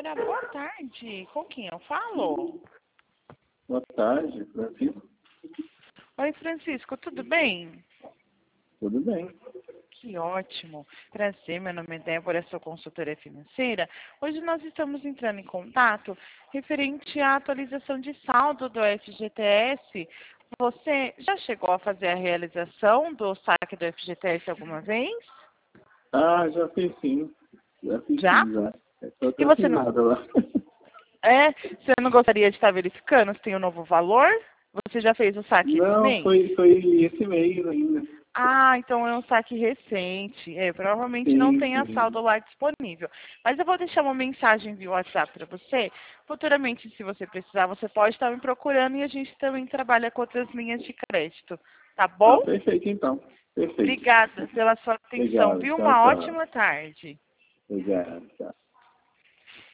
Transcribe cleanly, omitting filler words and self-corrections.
financeira, boa tarde. Com quem eu falo? Boa tarde, Francisco. Oi, Francisco, tudo bem? Tudo bem? Que ótimo. Prazer, meu nome é Débora, sou consultora financeira. Hoje nós estamos entrando em contato referente à atualização de saldo do FGTS. Você já chegou a fazer a realização do saque do FGTS alguma vez? Ah, já fiz sim. Já fiz Já? sim, já. Estou E você não, terminado lá. você não gostaria de estar verificando se tem um novo valor? Você já fez o saque esse Não, mês? foi esse mês ainda. Ah, então é um saque recente. Provavelmente não Sim, tem a sim. saldo lá disponível. Mas eu vou deixar uma mensagem via WhatsApp para você. Futuramente, se você precisar, você pode estar me procurando e a gente também trabalha com outras linhas de crédito. Tá Ah, bom? perfeito então. Perfeito. Obrigada pela sua atenção, Obrigado. viu? Tchau, Uma tchau. ótima tarde. Obrigado. Tchau.